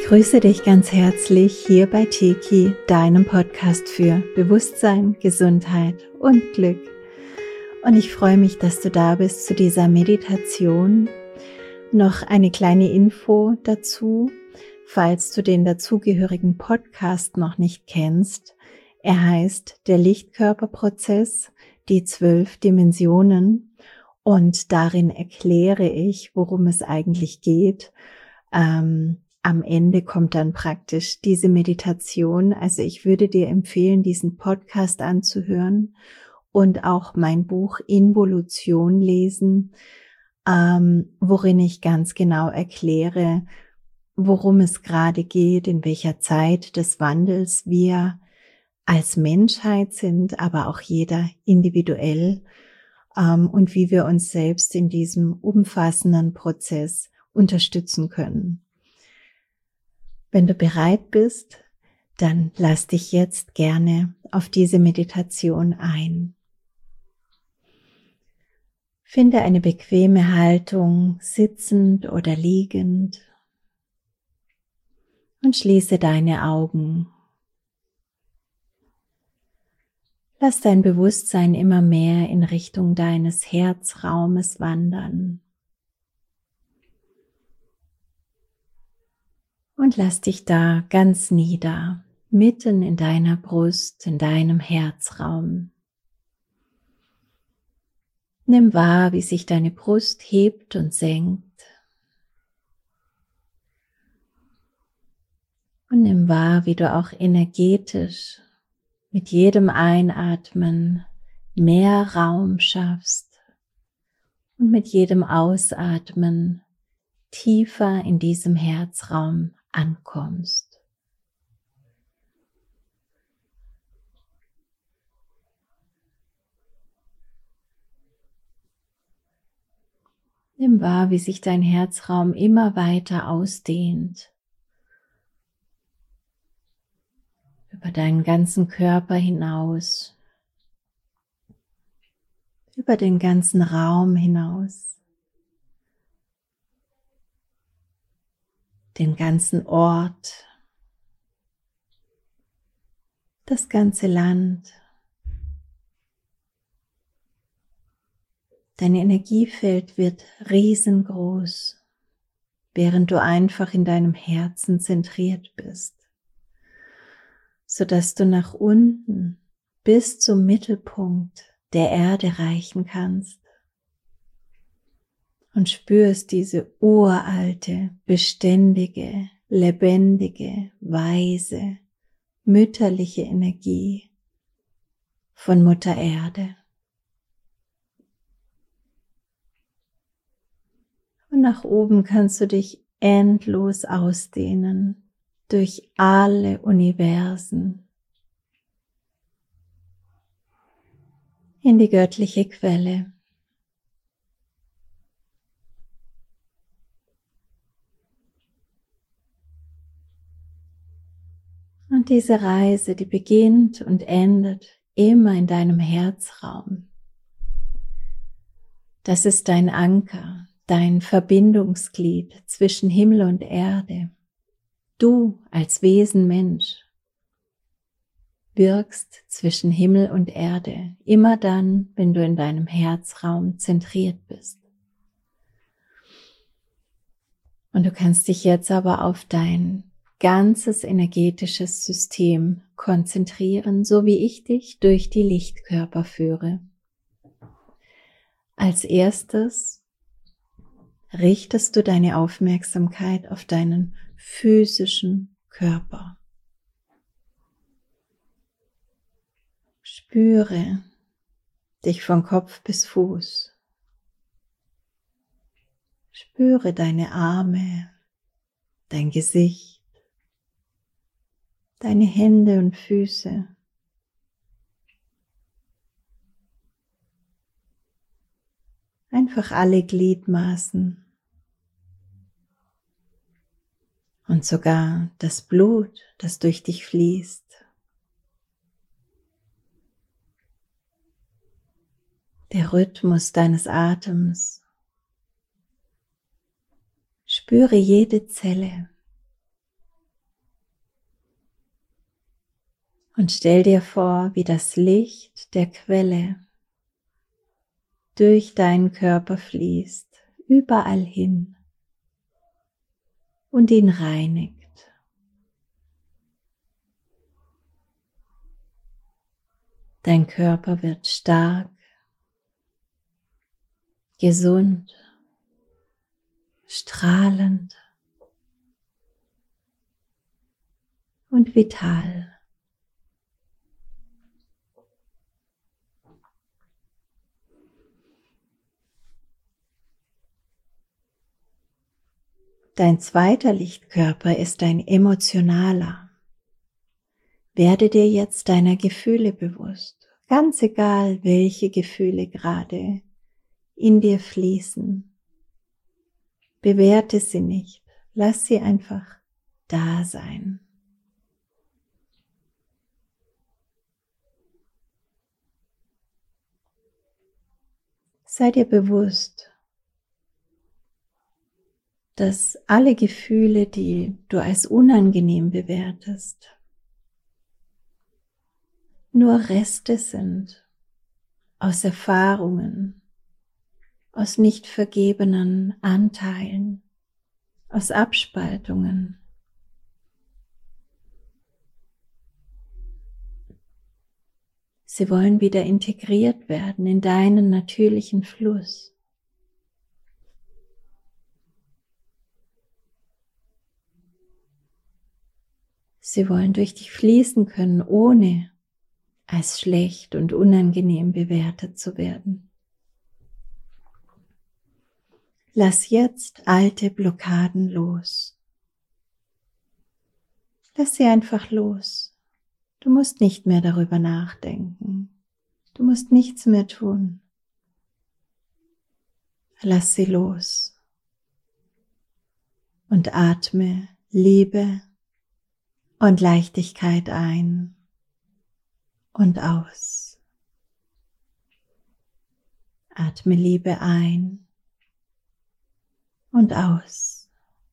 grüße dich ganz herzlich hier bei Teki, deinem Podcast für Bewusstsein, Gesundheit und Glück. Und ich freue mich, dass du da bist zu dieser Meditation. Noch eine kleine Info dazu, falls du den dazugehörigen Podcast noch nicht kennst. Er heißt Der Lichtkörperprozess, die 12 Dimensionen, und darin erkläre ich, worum es eigentlich geht. Am Ende kommt dann praktisch diese Meditation. Also ich würde dir empfehlen, diesen Podcast anzuhören und auch mein Buch Involution lesen, worin ich ganz genau erkläre, worum es gerade geht, in welcher Zeit des Wandels wir als Menschheit sind, aber auch jeder individuell, und wie wir uns selbst in diesem umfassenden Prozess unterstützen können. Wenn du bereit bist, dann lass dich jetzt gerne auf diese Meditation ein. Finde eine bequeme Haltung, sitzend oder liegend, und schließe deine Augen. Lass dein Bewusstsein immer mehr in Richtung deines Herzraumes wandern. Und lass dich da ganz nieder, mitten in deiner Brust, in deinem Herzraum. Nimm wahr, wie sich deine Brust hebt und senkt. Und nimm wahr, wie du auch energetisch mit jedem Einatmen mehr Raum schaffst und mit jedem Ausatmen tiefer in diesem Herzraum ankommst. Nimm wahr, wie sich dein Herzraum immer weiter ausdehnt, über deinen ganzen Körper hinaus, über den ganzen Raum hinaus, den ganzen Ort, das ganze Land. Dein Energiefeld wird riesengroß, während du einfach in deinem Herzen zentriert bist, sodass du nach unten bis zum Mittelpunkt der Erde reichen kannst und spürst diese uralte, beständige, lebendige, weise, mütterliche Energie von Mutter Erde. Und nach oben kannst du dich endlos ausdehnen durch alle Universen in die göttliche Quelle. Und diese Reise, die beginnt und endet immer in deinem Herzraum. Das ist dein Anker, dein Verbindungsglied zwischen Himmel und Erde. Du als Wesen Mensch wirkst zwischen Himmel und Erde, immer dann, wenn du in deinem Herzraum zentriert bist. Und du kannst dich jetzt aber auf dein ganzes energetisches System konzentrieren, so wie ich dich durch die Lichtkörper führe. Als erstes richtest du deine Aufmerksamkeit auf deinen physischen Körper. Spüre dich von Kopf bis Fuß. Spüre deine Arme, dein Gesicht, deine Hände und Füße. Einfach alle Gliedmaßen und sogar das Blut, das durch dich fließt. Der Rhythmus deines Atems. Spüre jede Zelle, Und stell dir vor, wie das Licht der Quelle durch deinen Körper fließt, überall hin und ihn reinigt. Dein Körper wird stark, gesund, strahlend und vital. Dein zweiter Lichtkörper ist ein emotionaler. Werde dir jetzt deiner Gefühle bewusst, ganz egal, welche Gefühle gerade in dir fließen. Bewerte sie nicht, lass sie einfach da sein. Sei dir bewusst, dass alle Gefühle, die du als unangenehm bewertest, nur Reste sind aus Erfahrungen, aus nicht vergebenen Anteilen, aus Abspaltungen. Sie wollen wieder integriert werden in deinen natürlichen Fluss. Sie wollen durch dich fließen können, ohne als schlecht und unangenehm bewertet zu werden. Lass jetzt alte Blockaden los. Lass sie einfach los. Du musst nicht mehr darüber nachdenken. Du musst nichts mehr tun. Lass sie los und atme Liebe und Leichtigkeit ein und aus. Atme Liebe ein und aus.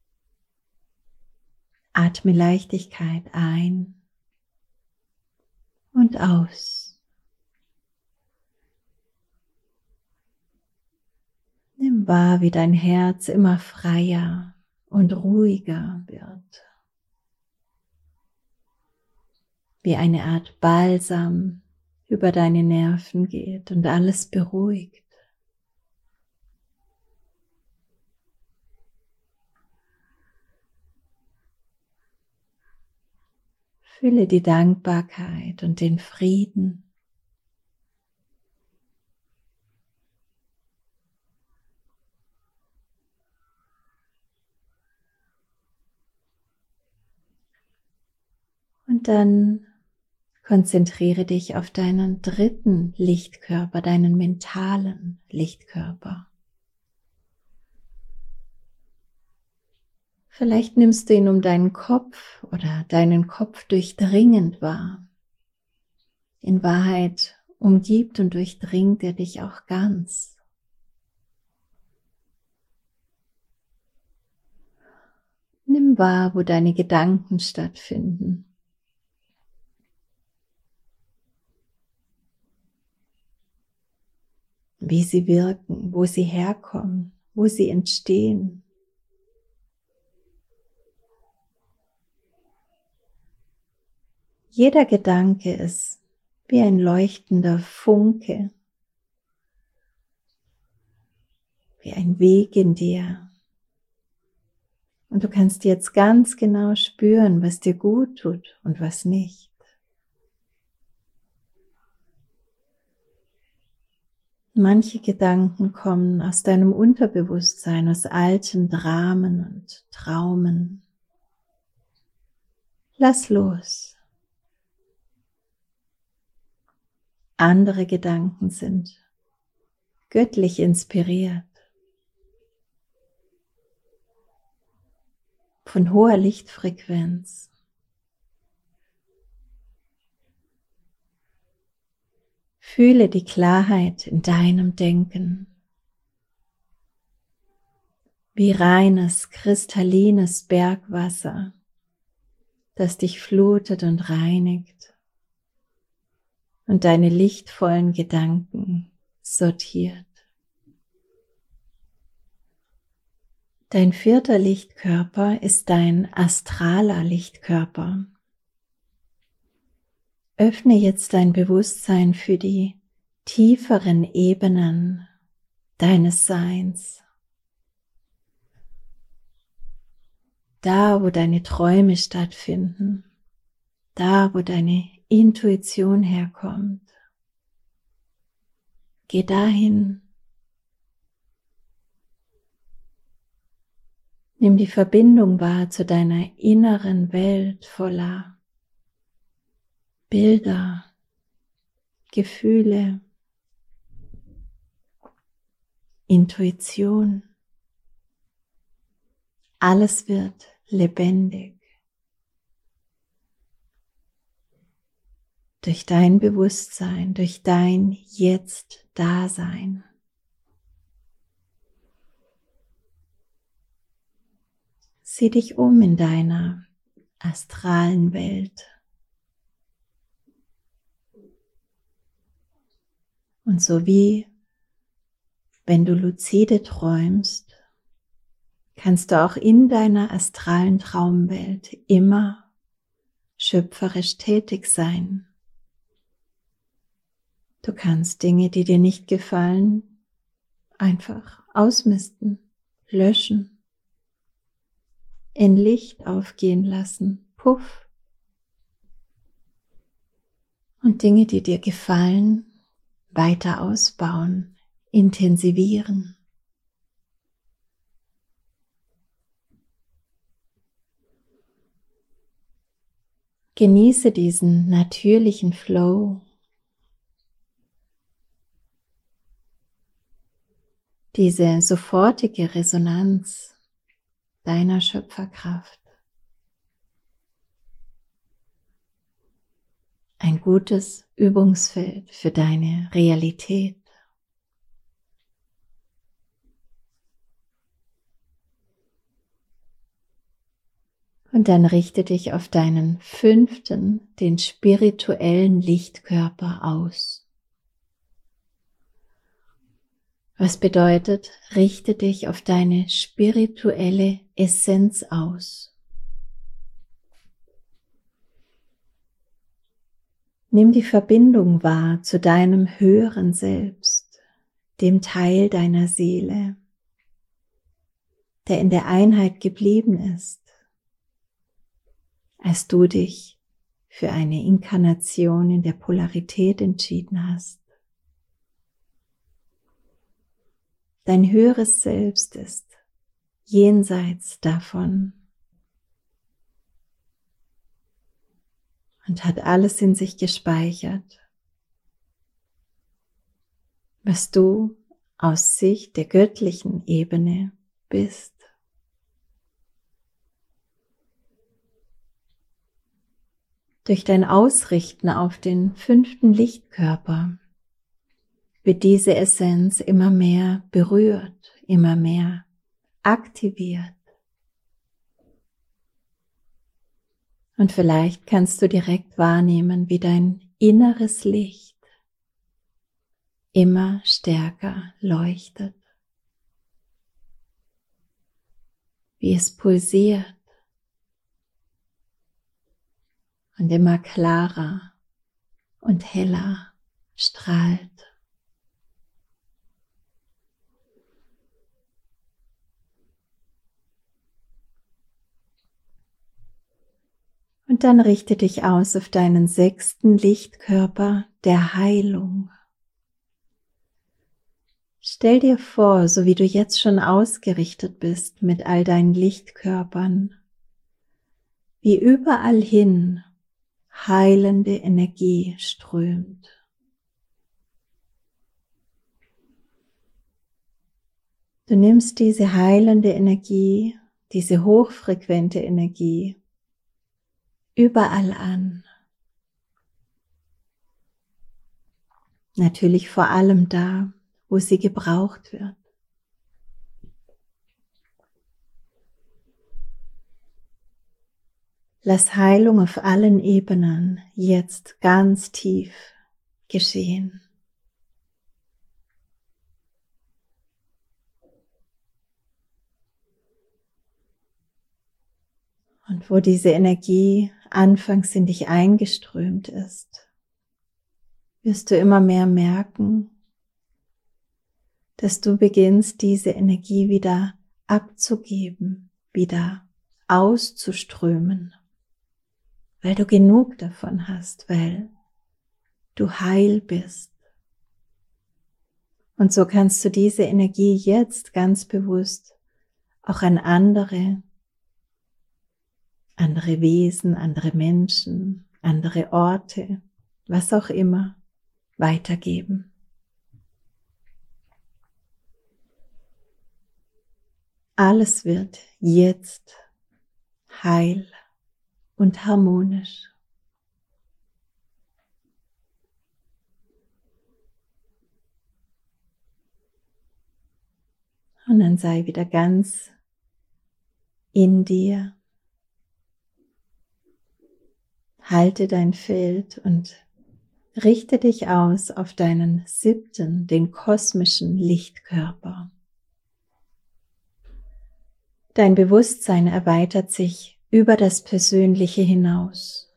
Atme Leichtigkeit ein und aus. Nimm wahr, wie dein Herz immer freier und ruhiger wird. Wie eine Art Balsam über deine Nerven geht und alles beruhigt. Fühle die Dankbarkeit und den Frieden. Und dann konzentriere dich auf deinen dritten Lichtkörper, deinen mentalen Lichtkörper. Vielleicht nimmst du ihn um deinen Kopf oder deinen Kopf durchdringend wahr. In Wahrheit umgibt und durchdringt er dich auch ganz. Nimm wahr, wo deine Gedanken stattfinden. Wie sie wirken, wo sie herkommen, wo sie entstehen. Jeder Gedanke ist wie ein leuchtender Funke, wie ein Weg in dir. Und du kannst jetzt ganz genau spüren, was dir gut tut und was nicht. Manche Gedanken kommen aus deinem Unterbewusstsein, aus alten Dramen und Traumen. Lass los. Andere Gedanken sind göttlich inspiriert, von hoher Lichtfrequenz. Fühle die Klarheit in deinem Denken, wie reines, kristallines Bergwasser, das dich flutet und reinigt und deine lichtvollen Gedanken sortiert. Dein 4. Lichtkörper ist dein astraler Lichtkörper. Öffne jetzt dein Bewusstsein für die tieferen Ebenen deines Seins. Da, wo deine Träume stattfinden, da, wo deine Intuition herkommt. Geh dahin. Nimm die Verbindung wahr zu deiner inneren Welt voller Bilder, Gefühle, Intuition. Alles wird lebendig. Durch dein Bewusstsein, durch dein Jetzt-Dasein. Sieh dich um in deiner astralen Welt. Und so wie wenn du luzide träumst, kannst du auch in deiner astralen Traumwelt immer schöpferisch tätig sein. Du kannst Dinge, die dir nicht gefallen, einfach ausmisten, löschen, in Licht aufgehen lassen, puff. Und Dinge, die dir gefallen, weiter ausbauen, intensivieren. Genieße diesen natürlichen Flow, diese sofortige Resonanz deiner Schöpferkraft. Ein gutes Übungsfeld für deine Realität. Und dann richte dich auf deinen 5., den spirituellen Lichtkörper aus. Was bedeutet, richte dich auf deine spirituelle Essenz aus. Nimm die Verbindung wahr zu deinem höheren Selbst, dem Teil deiner Seele, der in der Einheit geblieben ist, als du dich für eine Inkarnation in der Polarität entschieden hast. Dein höheres Selbst ist jenseits davon und hat alles in sich gespeichert, was du aus Sicht der göttlichen Ebene bist. Durch dein Ausrichten auf den 5. Lichtkörper wird diese Essenz immer mehr berührt, immer mehr aktiviert. Und vielleicht kannst du direkt wahrnehmen, wie dein inneres Licht immer stärker leuchtet, wie es pulsiert und immer klarer und heller strahlt. Und dann richte dich aus auf deinen 6. Lichtkörper der Heilung. Stell dir vor, so wie du jetzt schon ausgerichtet bist mit all deinen Lichtkörpern, wie überall hin heilende Energie strömt. Du nimmst diese heilende Energie, diese hochfrequente Energie überall an. Natürlich vor allem da, wo sie gebraucht wird. Lass Heilung auf allen Ebenen jetzt ganz tief geschehen. Und wo diese Energie anfangs in dich eingeströmt ist, wirst du immer mehr merken, dass du beginnst, diese Energie wieder abzugeben, wieder auszuströmen, weil du genug davon hast, weil du heil bist. Und so kannst du diese Energie jetzt ganz bewusst auch an andere Wesen, andere Menschen, andere Orte, was auch immer, weitergeben. Alles wird jetzt heil und harmonisch. Und dann sei wieder ganz in dir. Halte dein Feld und richte dich aus auf deinen 7., den kosmischen Lichtkörper. Dein Bewusstsein erweitert sich über das Persönliche hinaus.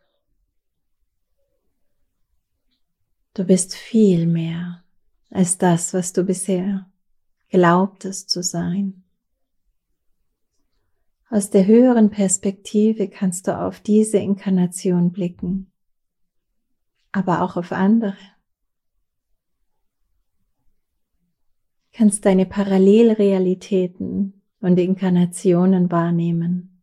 Du bist viel mehr als das, was du bisher glaubtest zu sein. Aus der höheren Perspektive kannst du auf diese Inkarnation blicken, aber auch auf andere. Kannst deine Parallelrealitäten und Inkarnationen wahrnehmen.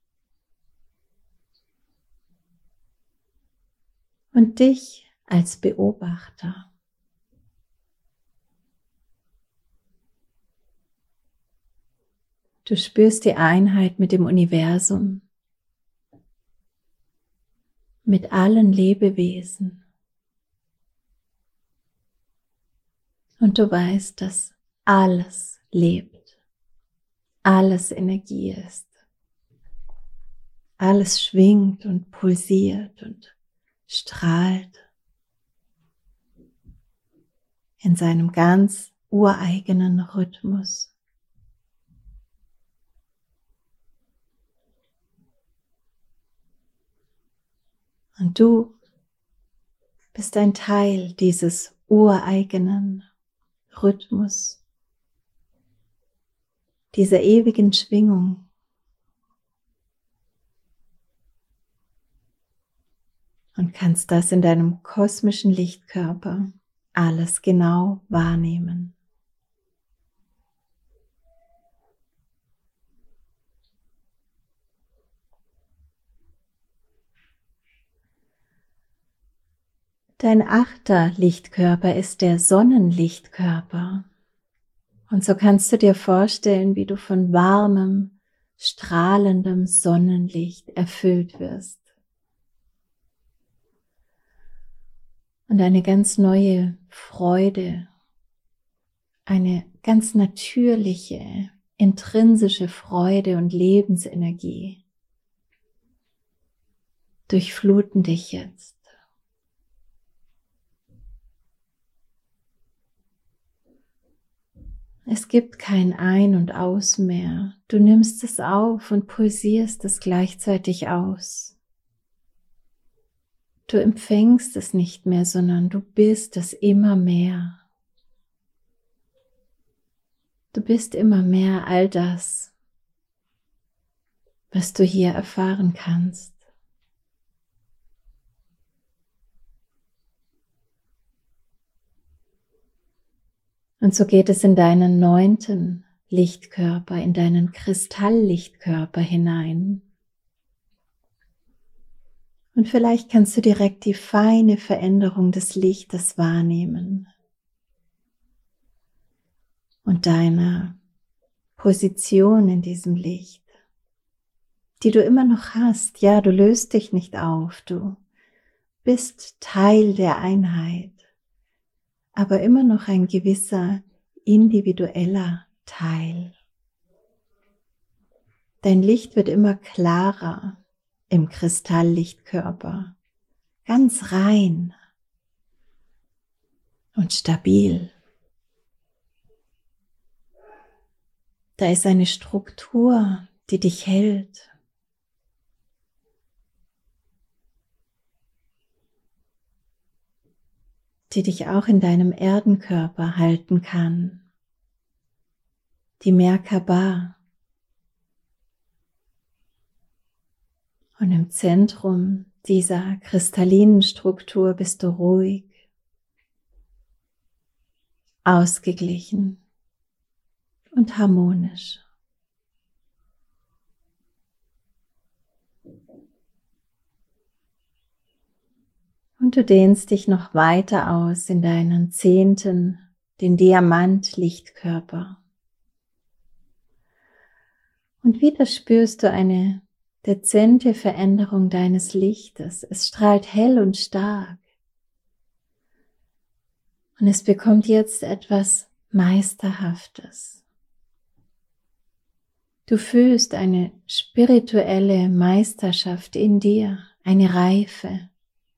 Und dich als Beobachter. Du spürst die Einheit mit dem Universum, mit allen Lebewesen. Und du weißt, dass alles lebt. Alles Energie ist. Alles schwingt und pulsiert und strahlt in seinem ganz ureigenen Rhythmus. Und du bist ein Teil dieses ureigenen Rhythmus, dieser ewigen Schwingung. Und kannst das in deinem kosmischen Lichtkörper alles genau wahrnehmen. Dein 8. Lichtkörper ist der Sonnenlichtkörper. Und so kannst du dir vorstellen, wie du von warmem, strahlendem Sonnenlicht erfüllt wirst. Und eine ganz neue Freude, eine ganz natürliche, intrinsische Freude und Lebensenergie durchfluten dich jetzt. Es gibt kein Ein und Aus mehr. Du nimmst es auf und pulsierst es gleichzeitig aus. Du empfängst es nicht mehr, sondern du bist es immer mehr. Du bist immer mehr all das, was du hier erfahren kannst. Und so geht es in deinen 9. Lichtkörper, in deinen Kristalllichtkörper hinein. Und vielleicht kannst du direkt die feine Veränderung des Lichtes wahrnehmen und deine Position in diesem Licht, die du immer noch hast. Ja, du löst dich nicht auf, du bist Teil der Einheit, aber immer noch ein gewisser individueller Teil. Dein Licht wird immer klarer im Kristalllichtkörper, ganz rein. und stabil. Da ist eine Struktur, die dich hält. Die dich auch in deinem Erdenkörper halten kann. Die Merkaba. Und im Zentrum dieser kristallinen Struktur bist du ruhig, ausgeglichen und harmonisch. Und du dehnst dich noch weiter aus in deinen 10., den Diamant-Lichtkörper. Und wieder spürst du eine dezente Veränderung deines Lichtes. Es strahlt hell und stark. Und es bekommt jetzt etwas Meisterhaftes. Du fühlst eine spirituelle Meisterschaft in dir, eine Reife.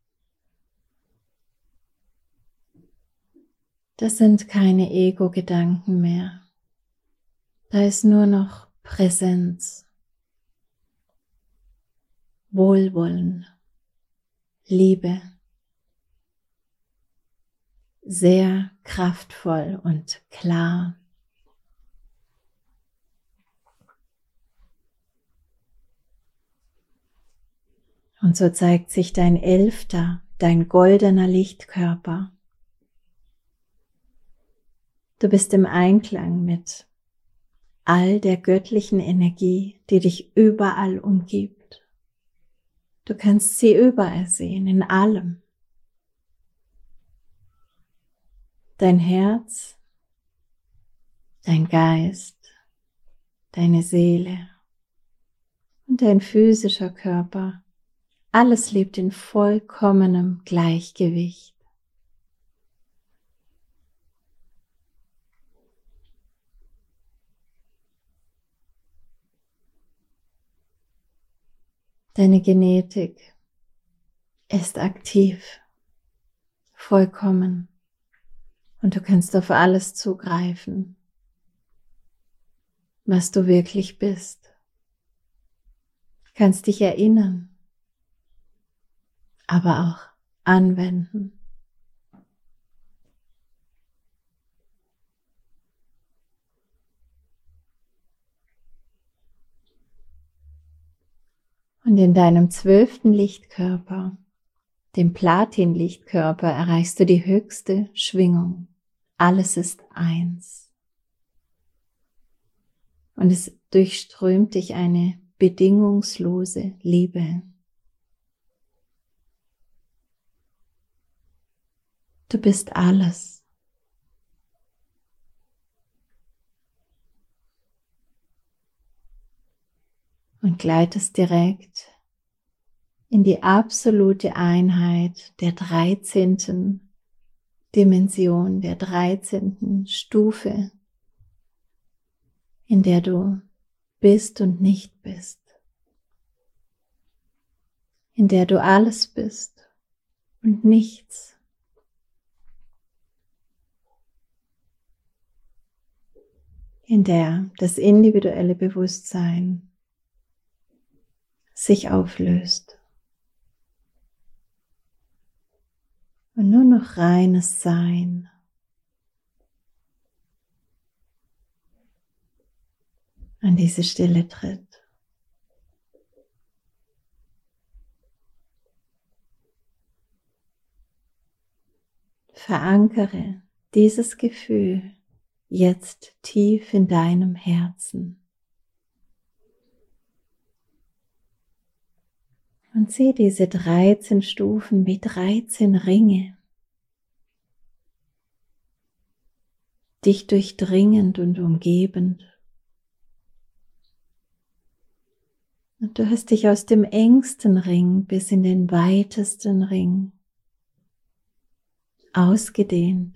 Das sind keine Ego-Gedanken mehr. Da ist nur noch Präsenz, Wohlwollen, Liebe. Sehr kraftvoll und klar. Und so zeigt sich dein 11., dein goldener Lichtkörper. Du bist im Einklang mit all der göttlichen Energie, die dich überall umgibt. Du kannst sie überall sehen, in allem. Dein Herz, dein Geist, deine Seele und dein physischer Körper, alles lebt in vollkommenem Gleichgewicht. Deine Genetik ist aktiv, vollkommen, und du kannst auf alles zugreifen, was du wirklich bist. Du kannst dich erinnern, aber auch anwenden. Und in deinem 12. Lichtkörper, dem Platin-Lichtkörper, erreichst du die höchste Schwingung. Alles ist eins. Und es durchströmt dich eine bedingungslose Liebe. Du bist alles. Und gleitest direkt in die absolute Einheit der 13. Dimension, der 13. Stufe, in der du bist und nicht bist, in der du alles bist und nichts, in der das individuelle Bewusstsein sich auflöst und nur noch reines Sein. An diese Stille tritt. Verankere dieses Gefühl jetzt tief in deinem Herzen. Und sieh diese 13 Stufen wie 13 Ringe, dich durchdringend und umgebend. Und du hast dich aus dem engsten Ring bis in den weitesten Ring ausgedehnt.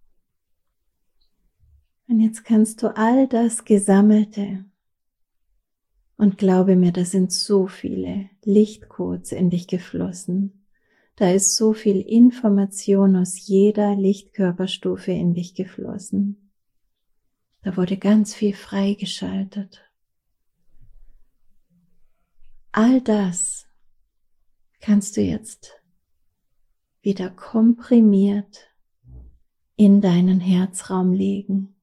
Und jetzt kannst du all das Gesammelte, und glaube mir, da sind so viele Lichtcodes in dich geflossen, Da ist so viel Information aus jeder Lichtkörperstufe in dich geflossen. Da wurde ganz viel freigeschaltet. All das kannst du jetzt wieder komprimiert in deinen Herzraum legen.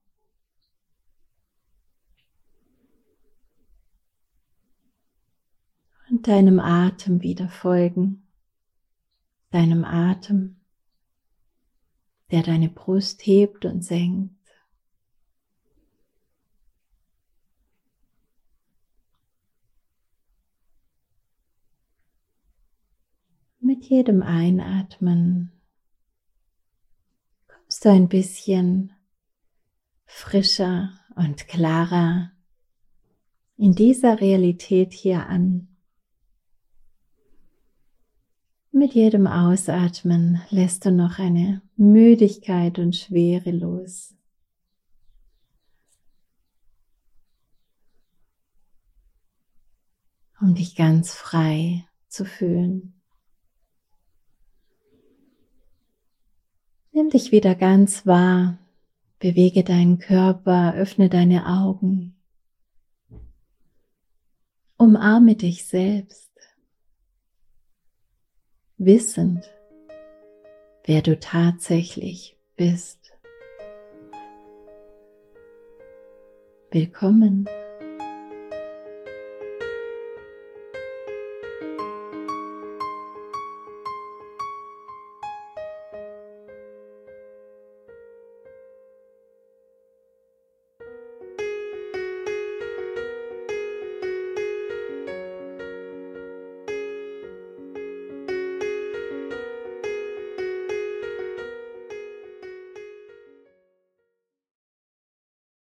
Und deinem Atem wieder folgen. Deinem Atem, der deine Brust hebt und senkt. Mit jedem Einatmen kommst du ein bisschen frischer und klarer in dieser Realität hier an. Mit jedem Ausatmen lässt du noch eine Müdigkeit und Schwere los. Um dich ganz frei zu fühlen. Nimm dich wieder ganz wahr, bewege deinen Körper, öffne deine Augen. Umarme dich selbst, wissend, wer du tatsächlich bist. Willkommen.